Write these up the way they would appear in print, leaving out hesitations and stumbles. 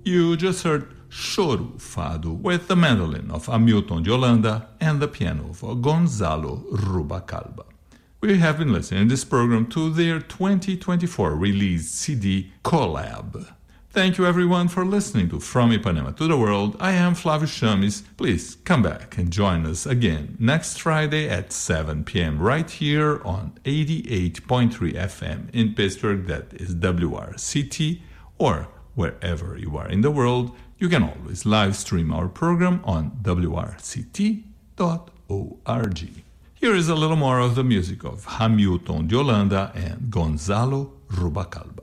You just heard Choro Fado with the mandolin of Hamilton de Holanda and the piano of Gonzalo Rubacalba. We have been listening in this program to their 2024 released CD Collab. Thank you everyone for listening to From Ipanema to the World. I am Flávio Chames. Please come back and join us again next Friday at 7 p.m. right here on 88.3 FM in Pittsburgh, that is WRCT, or wherever you are in the world. You can always live stream our program on wrct.org. Here is a little more of the music of Hamilton de Holanda and Gonzalo Rubacalba.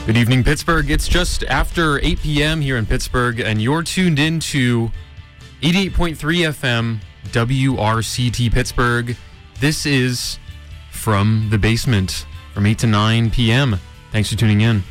Good evening, Pittsburgh. It's just after 8 p.m. here in Pittsburgh, and you're tuned in to 88.3 FM WRCT Pittsburgh. This is From the Basement from 8 to 9 p.m. Thanks for tuning in.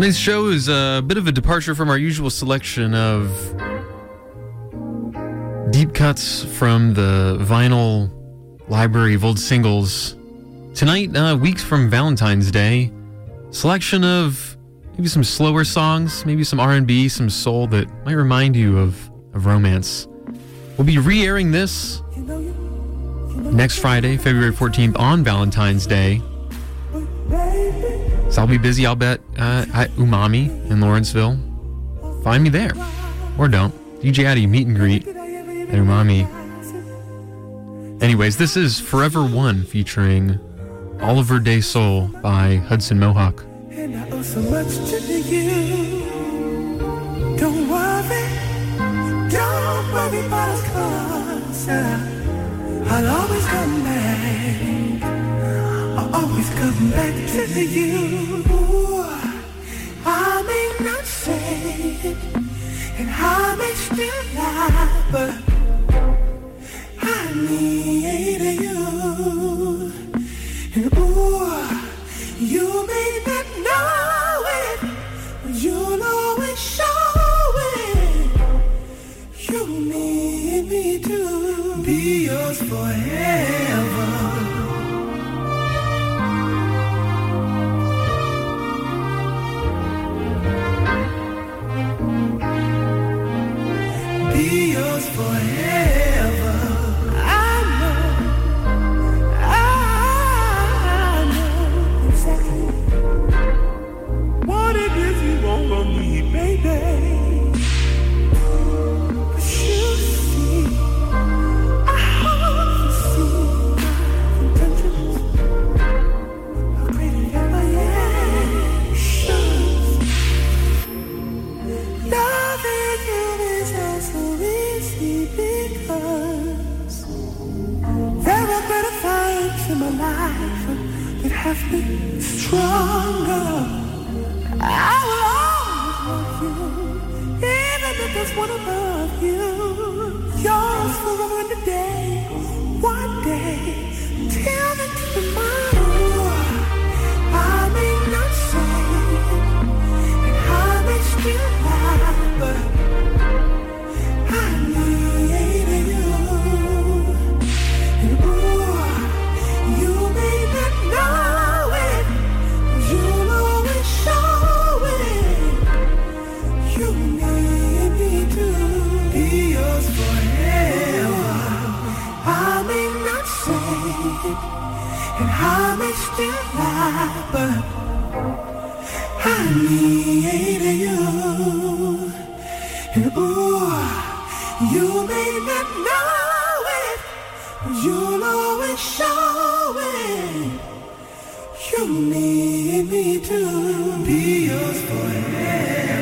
Tonight's show is a bit of a departure from our usual selection of deep cuts from the vinyl library of old singles. Tonight, weeks from Valentine's Day, selection of maybe some slower songs, maybe some R&B, some soul that might remind you of romance. We'll be re-airing this next Friday, February 14th, on Valentine's Day. So I'll be busy, I'll bet, at Umami in Lawrenceville. Find me there. Or don't. DJ Addy meet and greet at Umami. Anyways, this is Forever One featuring Oliver Day Soul by Hudson Mohawk. And I owe so much to you. Don't worry about us, 'cause I'll always come back. I'll always come back to you. I may not say it, and I may still lie, but I need you. And you may not know it, but you'll always show it. You need me to be yours forever. Be yours forever. I know exactly what it is you want from me, baby. But you see, I hope you see my intentions are greater than my actions. Loving you is not so easy because there are better things in my life that have been stronger. I will always love you, even if there's one above you. Yours forever and a day, one day, till the tomorrow. I may not say it, and I may still lie, but I need you. And you may not know it, but you'll always show it. You need me to be yours forever. I may not say it, and I may still lie, but I need you. And you may not know it, but you'll always show it. You need me to be yours forever.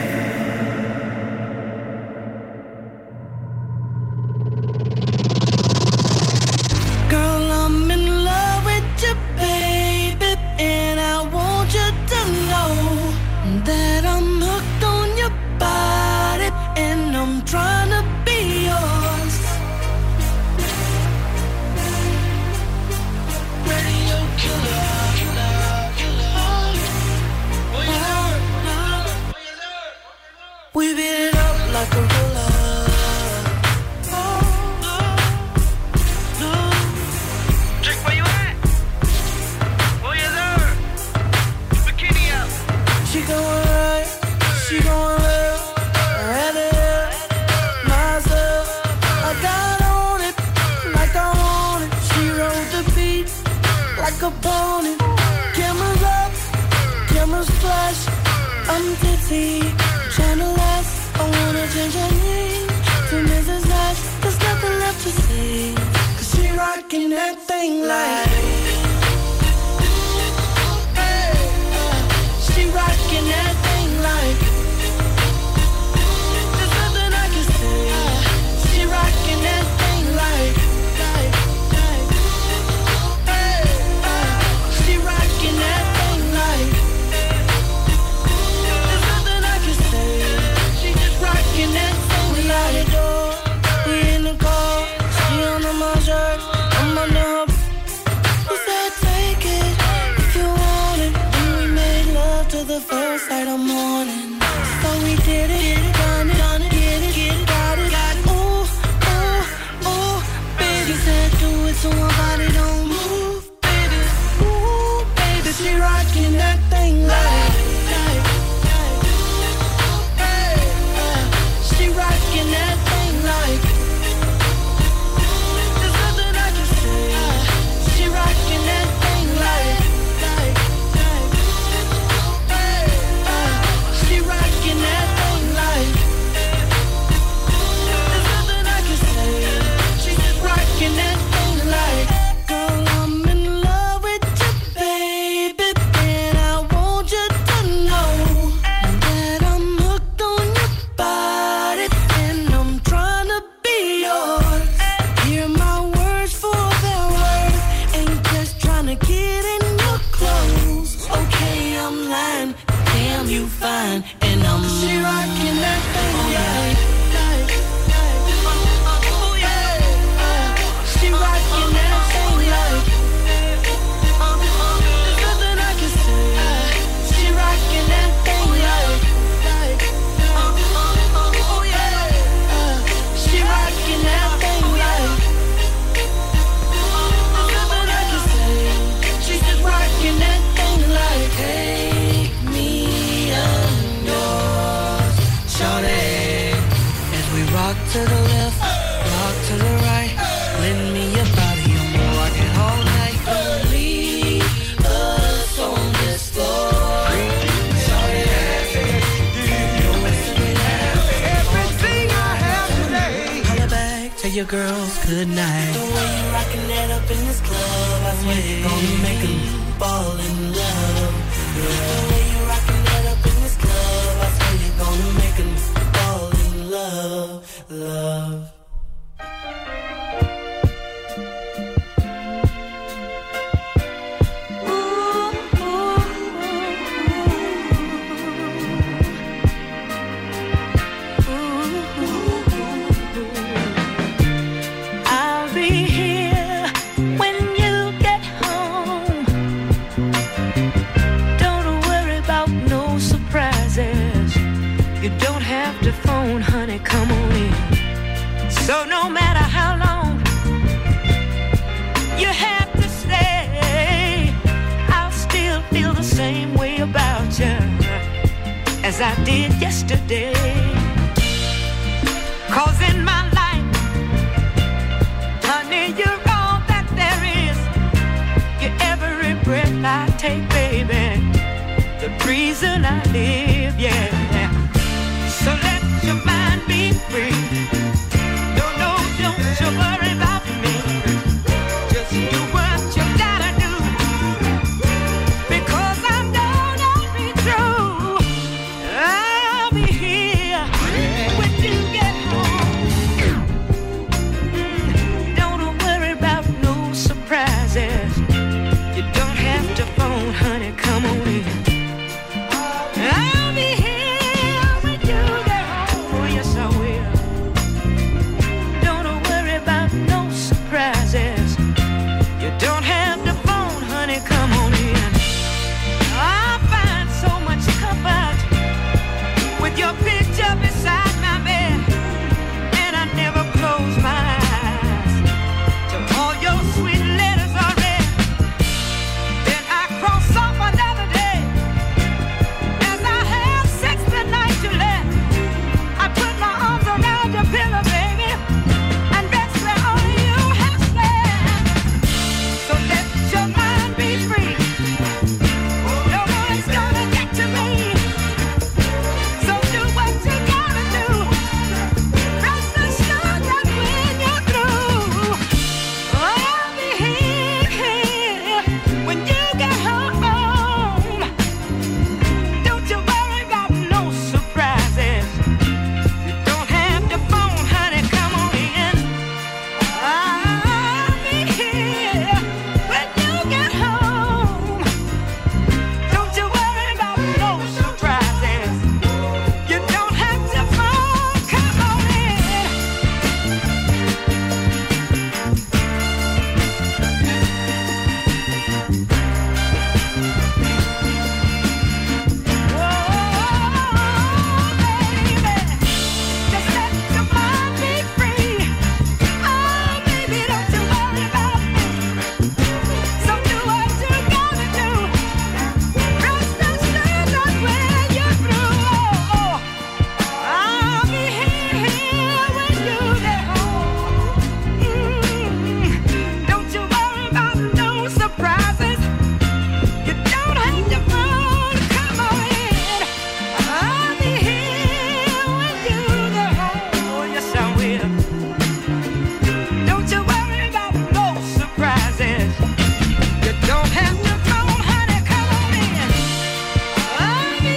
Girl, I'm in love with you, baby, and I want you to know that I'm hooked on your body, and I'm trying to be yours. Radio killer, we beat it up like a roller. Drake, where you at? Oh, yeah, there. Bikini out. She going right, she going left, right there, myself. I got on it, like I want it. She rode the beat, like a pony. Cameras up, cameras flash. I'm tipsy, channel S. I wanna change her name to Mrs. Nash. There's nothing left to say, 'cause she rockin' that thing like. She rockin' that thing like. There's nothing I can say. She rockin' that thing like. She rockin' that thing like. There's nothing I can say. She just rockin' that thing like. We out the door, we in the car. She under my shirt, I'm under her. Rock to the left, rock to the right. Lend me your body, I'm rocking all night. Don't leave us on this floor. Sorry, everything I have today. Holla back, tell your girls good night. The way you rocking that up in this club, I swear you're gonna make them fall in love. The way you rocking that up in this club, I swear you're gonna make them fall in love, love. I'll be here when you get home. Don't worry about no surprises. You don't have to phone, honey, come on in. So no matter how long you have to stay, I'll still feel the same way about you as I did yesterday. 'Cause in my life, honey, you're all that there is. You're every breath I take, baby, the reason I live, yeah. So let your mind be free. Don't you worry about me. Just do what you gotta do. Because I'm gonna be true. I'll be here when you get home. Don't worry about no surprises. You don't have to phone, honey, come on in. I'll be here when you get home. Oh, yes, I will. Don't worry about no surprises. You don't have to phone, honey, come on in. I find so much comfort with your picture beside my bed, and I never close my eyes till all your sweet letters are read. Then I cross off another day as I have sex the night you left. I put my arms around your pillow, baby, and rest where only you have slept. So let your mind be free. No one's gonna get to me. So do what you gotta do. Rest assured that when you're through, I'll be here when you get home. Don't you worry about no surprises. You don't have to phone, honey, come on in. I'll be here when you get home. Don't you worry about no surprises. You don't have to phone, come on in. Just let your mind be free. Oh, baby, don't you worry about me. So do what you gotta do. Rest assured that when you're through, I'll be here when you get home. Don't you worry about no surprises. You don't have to phone, come on in. I'll be here when you get home. Oh, yes, I will. Don't you worry about no surprises. You don't have to phone, honey, come on in. I'll be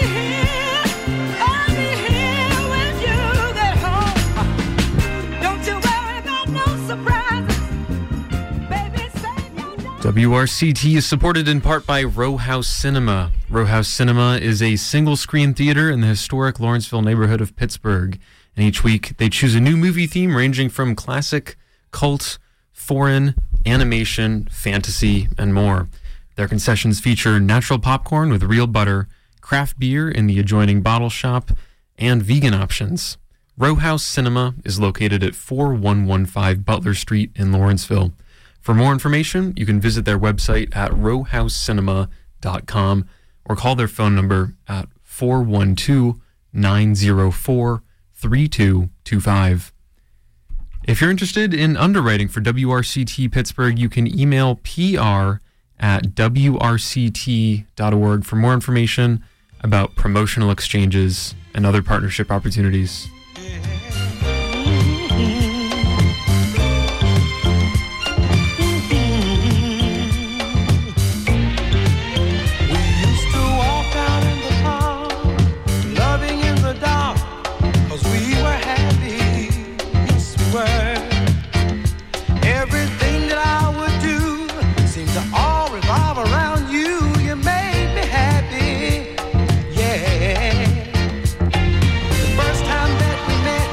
here when you get home. Don't you worry about no surprises. Baby, save your time. WRCT is supported in part by Row House Cinema. Row House Cinema is a single-screen theater in the historic Lawrenceville neighborhood of Pittsburgh. And each week, they choose a new movie theme ranging from classic, cult, foreign, animation, fantasy, and more. Their concessions feature natural popcorn with real butter, craft beer in the adjoining bottle shop, and vegan options. Row House Cinema is located at 4115 Butler Street in Lawrenceville. For more information, you can visit their website at rowhousecinema.com or call their phone number at 412-904-32 25. If you're interested in underwriting for WRCT Pittsburgh, you can email pr@wrct.org for more information about promotional exchanges and other partnership opportunities. First time that we met,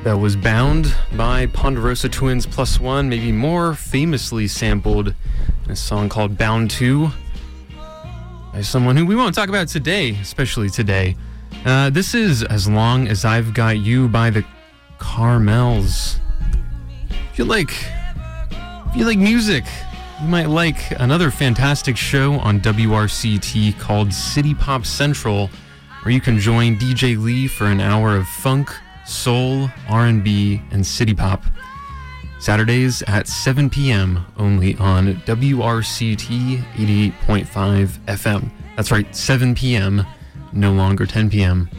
That was Bound by Ponderosa Twins Plus One, maybe more famously sampled in a song called Bound 2 by someone who we won't talk about today, especially today. This is As Long As I've Got You by the Carmels. If you like music, you might like another fantastic show on WRCT called City Pop Central, where you can join DJ Lee for an hour of funk, soul, R&B, and city pop. Saturdays at 7 p.m. only on WRCT 88.5 FM. That's right, 7 p.m., no longer 10 p.m.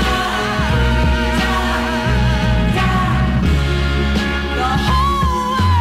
The whole world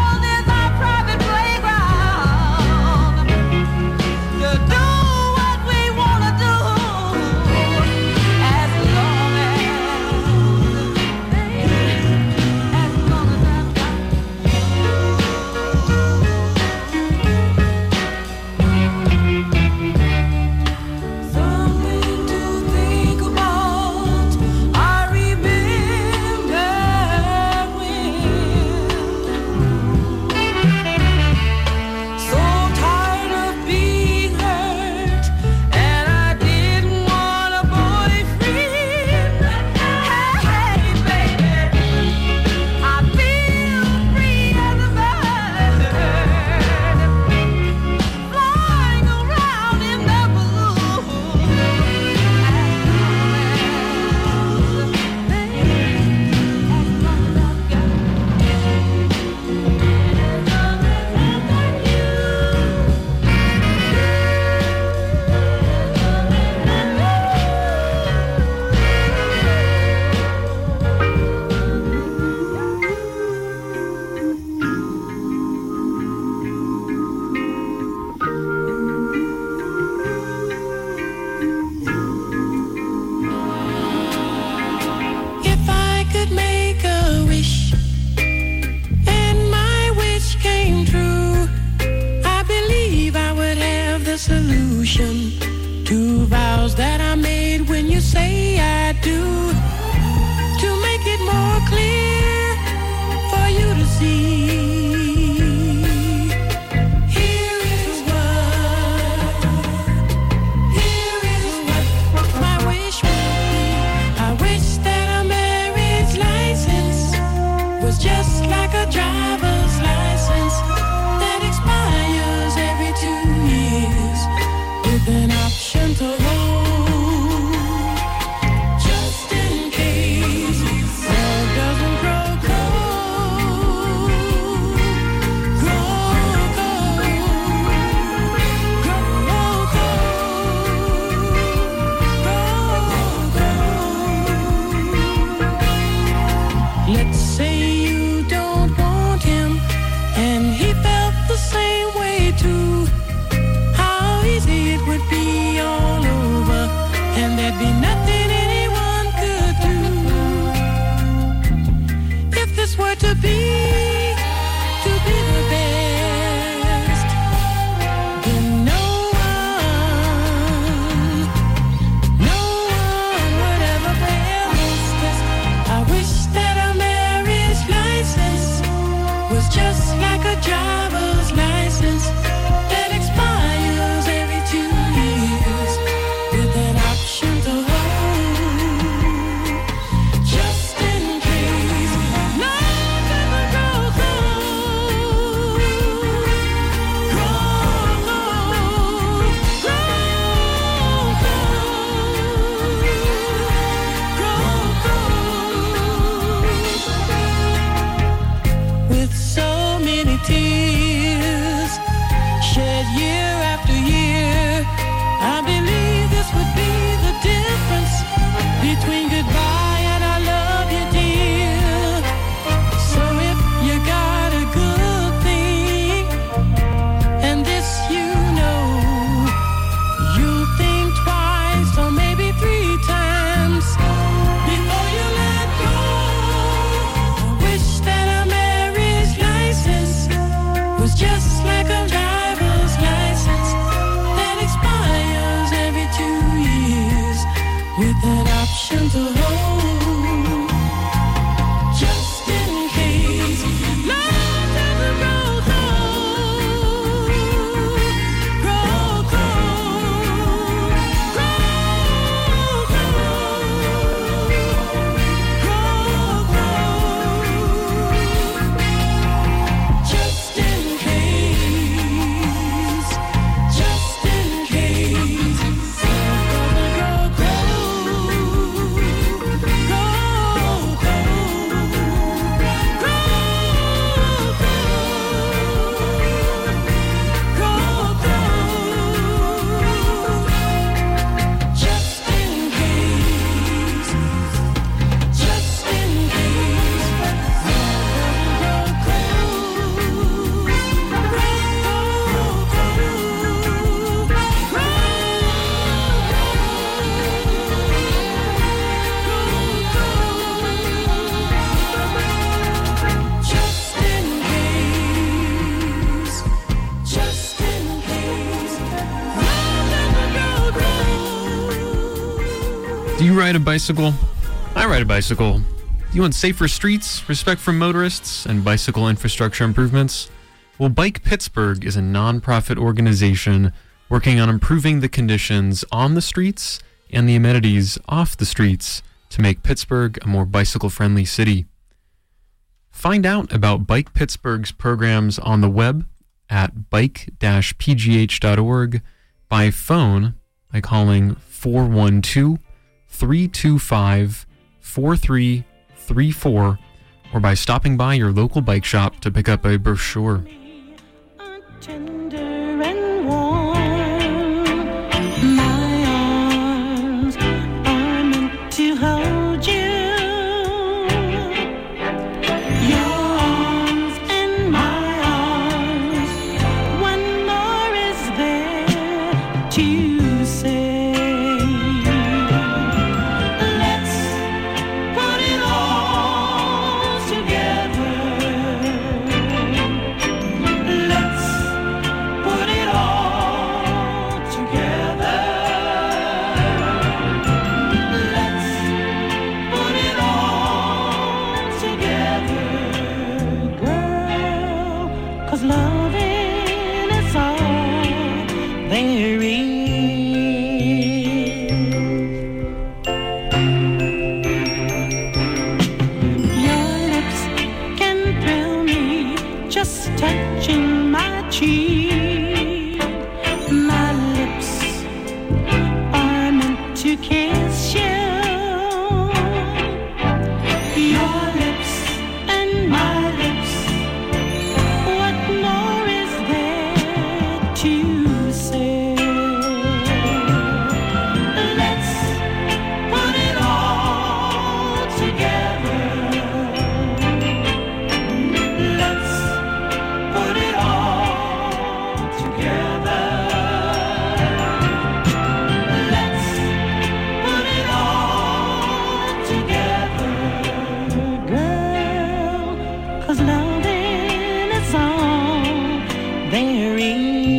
You ride a bicycle? I ride a bicycle. You want safer streets, respect for motorists, and bicycle infrastructure improvements? Well, Bike Pittsburgh is a nonprofit organization working on improving the conditions on the streets and the amenities off the streets to make Pittsburgh a more bicycle-friendly city. Find out about Bike Pittsburgh's programs on the web at bike-pgh.org, by phone by calling 412-325-4334, or by stopping by your local bike shop to pick up a brochure. Tender and warm, my arms are meant to hold you. Your arms and my arms, one more is there to say. Let's put it all together. Let's put it all together. Let's put it all together, girl, 'cause loving is all there is. Your lips can thrill me, just touching my cheek. My lips are meant to kiss you. Your lips and my lips, what more is there to say? Let's put it all together. Let's put it all together. Let's put it all together, girl, 'cause loving is all there is.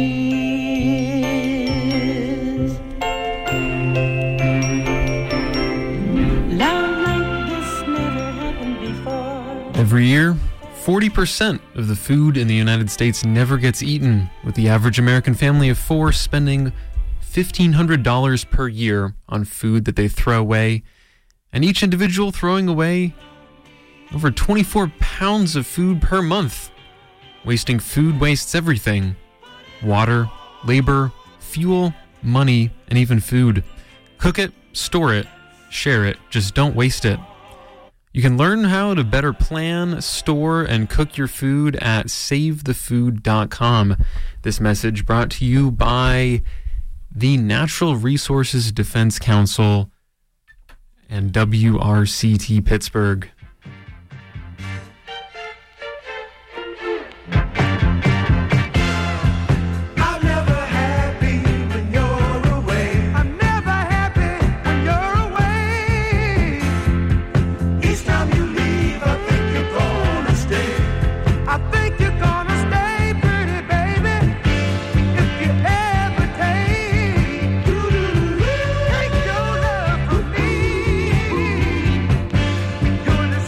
Love like this never happened before. Every year, 40% of the food in the United States never gets eaten, with the average American family of 4 spending $1,500 per year on food that they throw away, and each individual throwing away over 24 pounds of food per month. Wasting food wastes everything: water, labor, fuel, money, and even food. Cook it, store it, share it, just don't waste it. You can learn how to better plan, store, and cook your food at SaveTheFood.com. This message brought to you by the Natural Resources Defense Council and WRCT Pittsburgh. I'm never happy when you're away. I'm never happy when you're away. Each time you leave, I think you're gonna stay. I think you're gonna stay, pretty baby. If you ever take your love from me, you're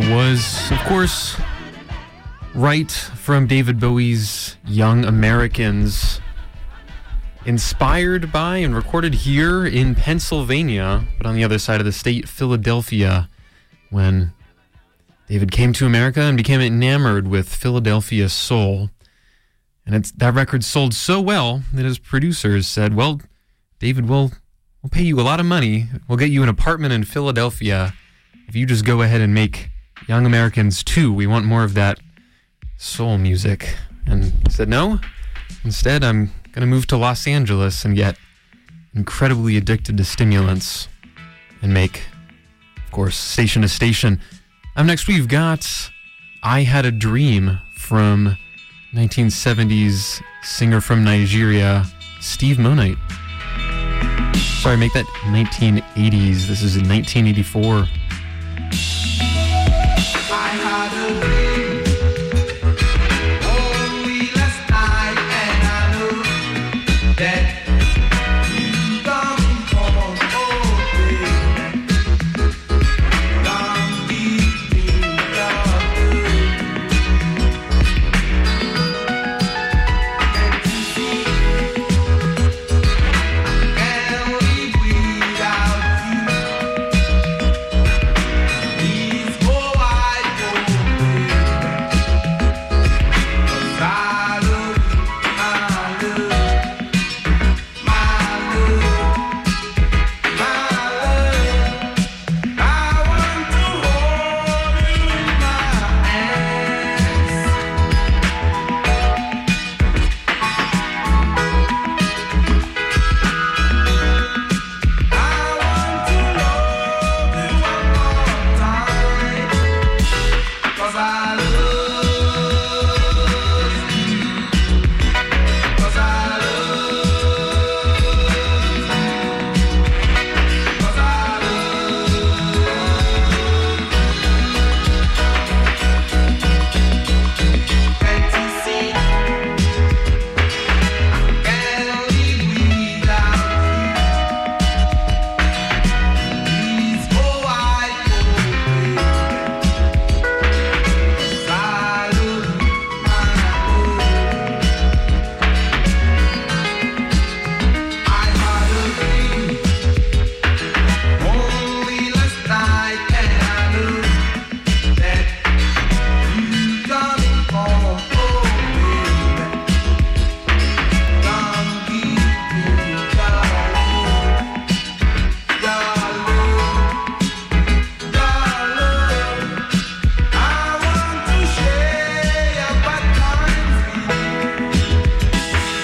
was, of course, right from David Bowie's Young Americans, inspired by and recorded here in Pennsylvania, but on the other side of the state, Philadelphia, when David came to America and became enamored with Philadelphia soul. And that record sold so well that his producers said, well, David, we'll pay you a lot of money. We'll get you an apartment in Philadelphia if you just go ahead and make Young Americans 2. We want more of that soul music. And he said, no. Instead, I'm going to move to Los Angeles and get incredibly addicted to stimulants and make, of course, Station to Station. Up next, we've got I Had a Dream from 1970s singer from Nigeria, Steve Monite. Sorry, make that 1980s. This is in 1984. I had a dream only last night, and I knew that you come home, oh baby, don't give me your can't you see? Can't live without you. These whole wide world, cause I love you, my love, my love, my love. I want to hold you in my hands. I want to love you one more time, 'cause I love you, 'cause I love you, 'cause I love you. Can't you see? I can't live without you. These whole wide world, cause I love you, my love. I had a dream only last night, and I knew that you coming home, oh baby, don't give me your love, your love. I want to share your bad times with you.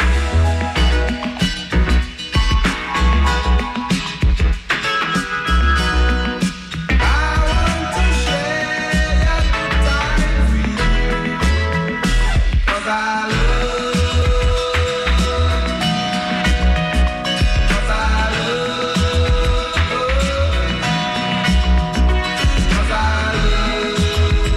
I want to share your good times with you, 'cause I love you, 'cause I love you, 'cause I love you.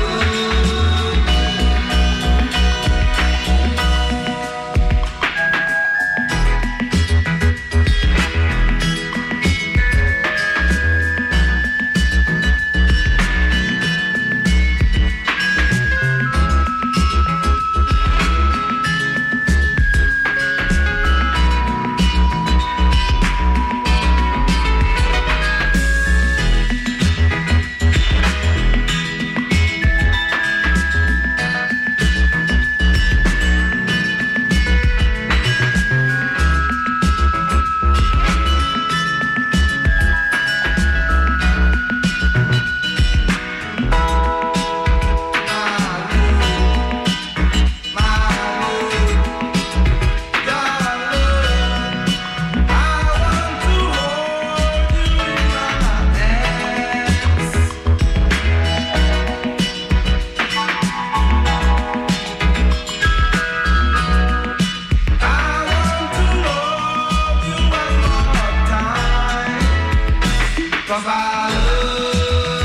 Cause I love you,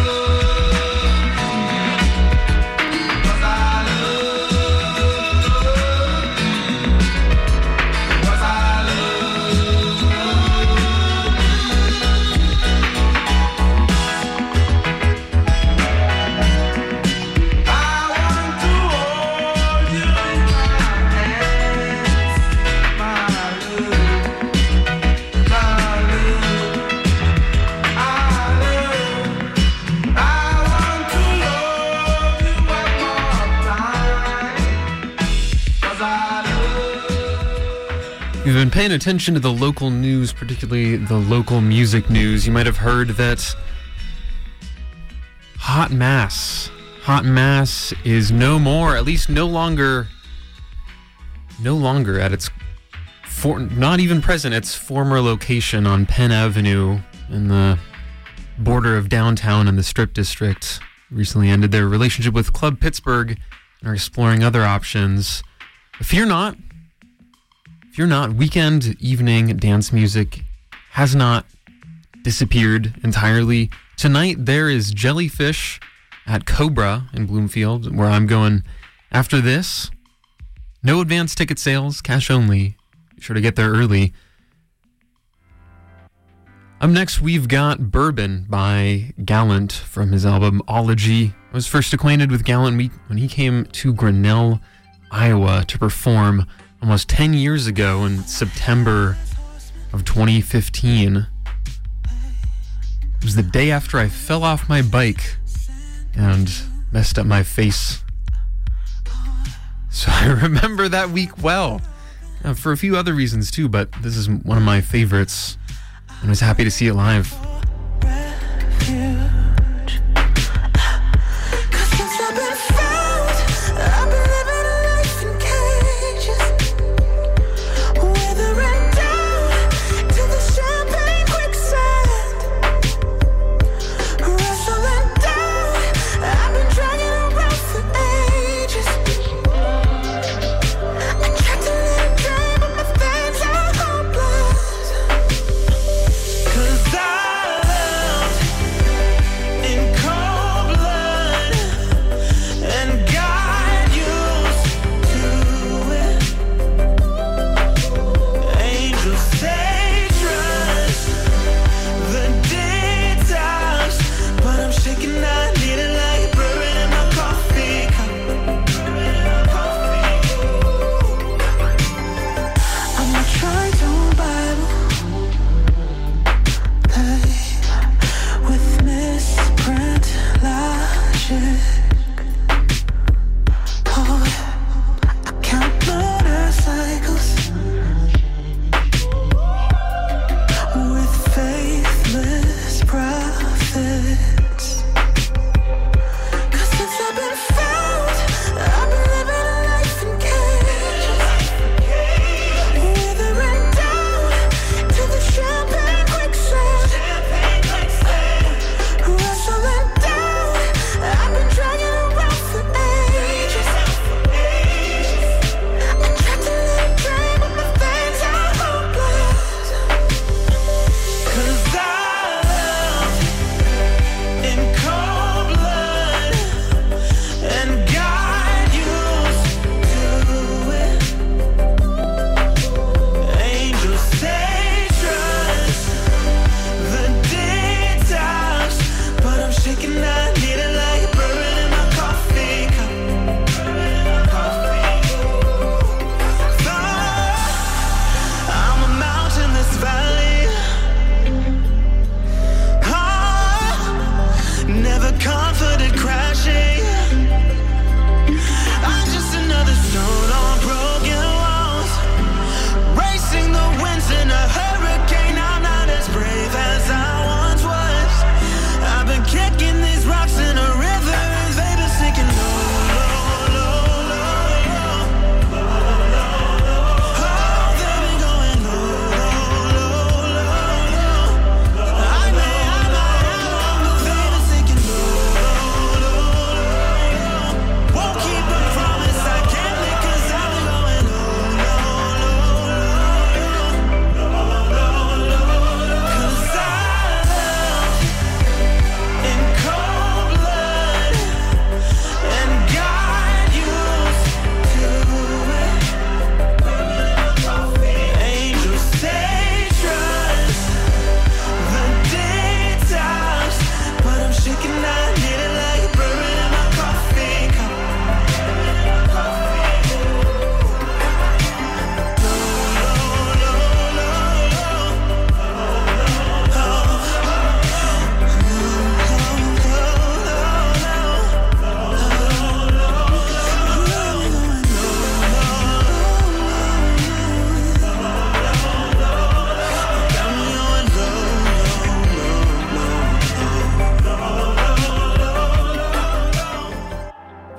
'cause I love you, 'cause I love you. paying attention to the local news, particularly the local music news, you might have heard that Hot Mass is no more, at least no longer at its not even present its former location on Penn Avenue in the border of downtown and the Strip District. Recently ended their relationship with Club Pittsburgh and are exploring other options. But fear not, weekend evening dance music has not disappeared entirely. Tonight there is Jellyfish at Cobra in Bloomfield, where I'm going after this. No advance ticket sales, cash only. Be sure to get there early. Up next, we've got Bourbon by Gallant from his album Ology. I was first acquainted with Gallant when he came to Grinnell, Iowa to perform almost 10 years ago in September of 2015. It was the day after I fell off my bike and messed up my face. So I remember that week well. For a few other reasons too, but this is one of my favorites. And I was happy to see it live. I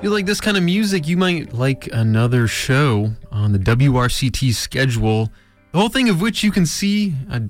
If you like this kind of music, you might like another show on the WRCT schedule, the whole thing of which you can see at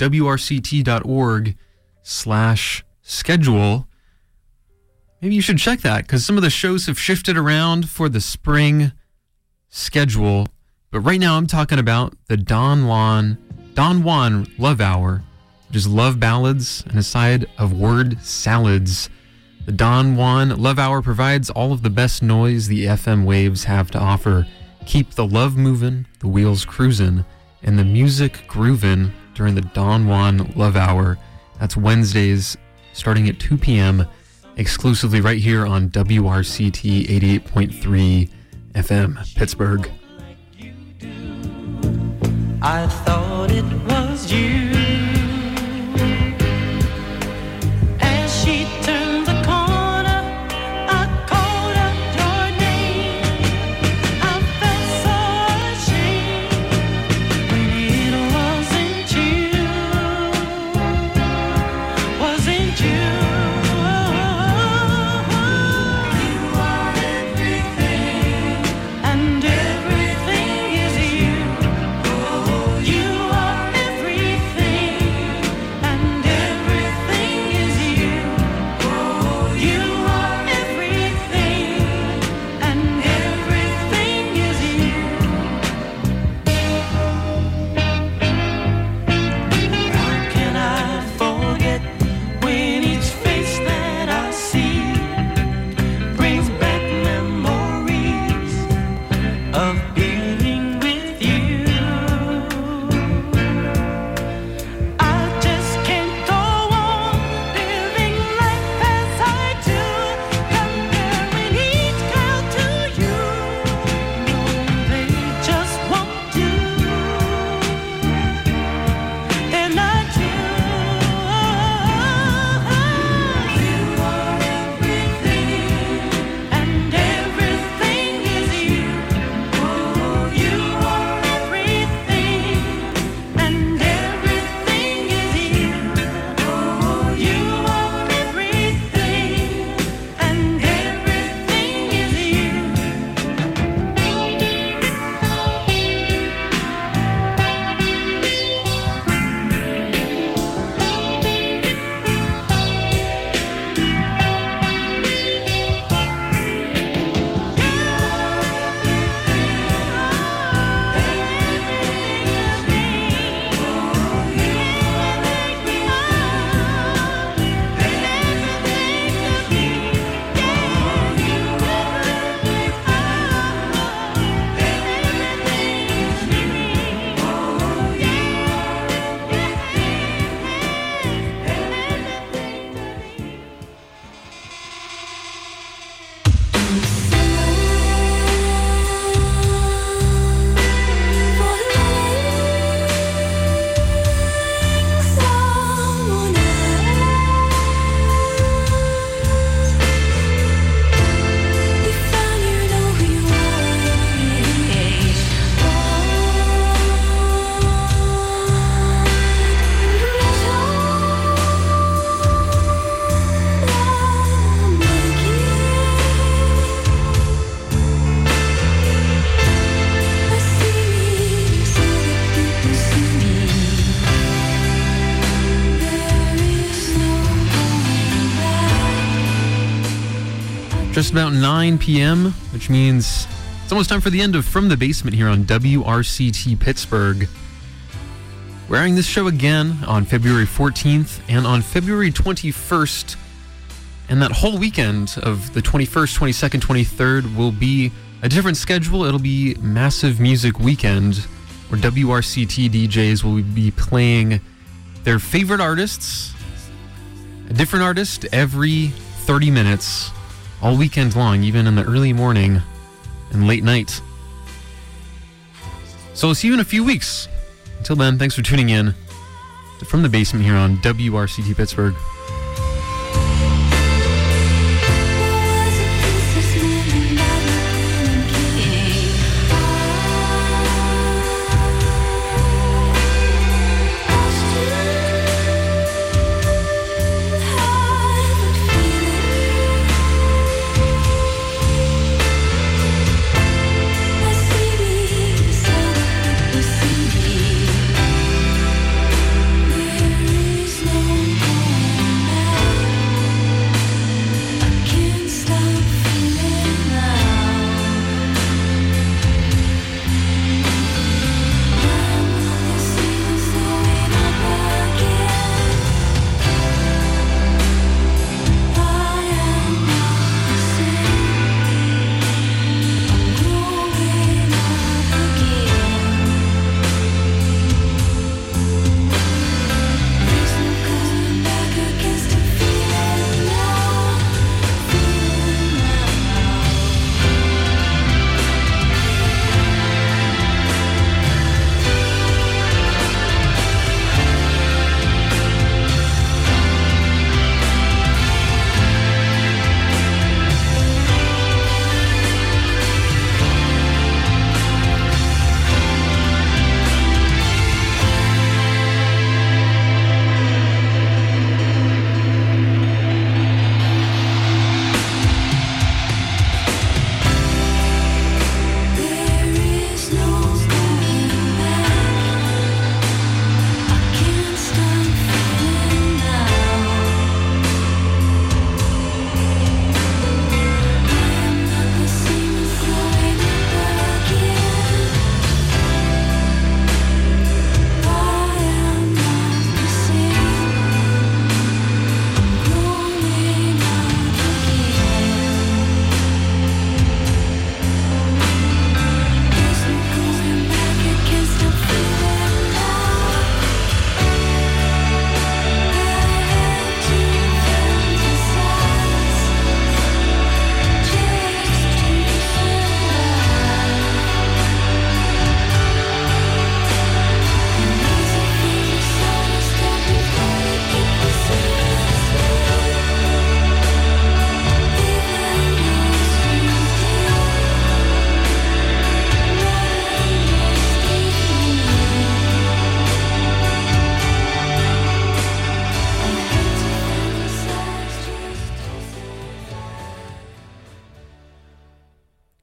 wrct.org/schedule. Maybe you should check that, because some of the shows have shifted around for the spring schedule. But right now I'm talking about the Don Juan Love Hour, which is love ballads and a side of word salads. The Don Juan Love Hour provides all of the best noise the FM waves have to offer. Keep the love moving, the wheels cruising, and the music grooving during the Don Juan Love Hour. That's Wednesdays starting at 2 p.m. exclusively right here on WRCT 88.3 FM, Pittsburgh. I thought it was you. As she turned the corner, I called out your name. I felt so ashamed when it wasn't you. Wasn't you? You are everything, and everything is you. You are everything, and everything is you. You are everything, and everything is you. How can I forget when each face that I see brings back memories of being with you? I just can't go on living life as I do, comparing each girl to you. No, they just won't do. They're not you. You are everything, and everything is you. You are everything, and everything is you. You are everything, and everything is you. Just about 9 p.m., which means it's almost time for the end of From the Basement here on WRCT Pittsburgh. We're airing this show again on February 14th and on February 21st. And that whole weekend of the 21st, 22nd, 23rd will be a different schedule. It'll be Massive Music Weekend, where WRCT DJs will be playing their favorite artists, a different artist every 30 minutes, all weekend long, even in the early morning and late night. So we'll see you in a few weeks. Until then, thanks for tuning in to From the Basement here on WRCT Pittsburgh.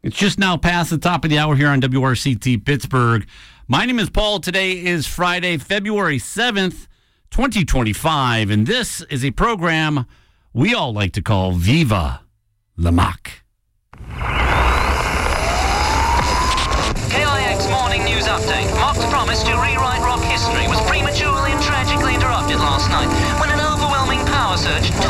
It's just now past the top of the hour here on WRCT Pittsburgh. My name is Paul. Today is Friday, February 7th, 2025, and this is a program we all like to call Viva La Mac. KIX Morning News Update. Mock's promise to rewrite rock history was prematurely and tragically interrupted last night when an overwhelming power surge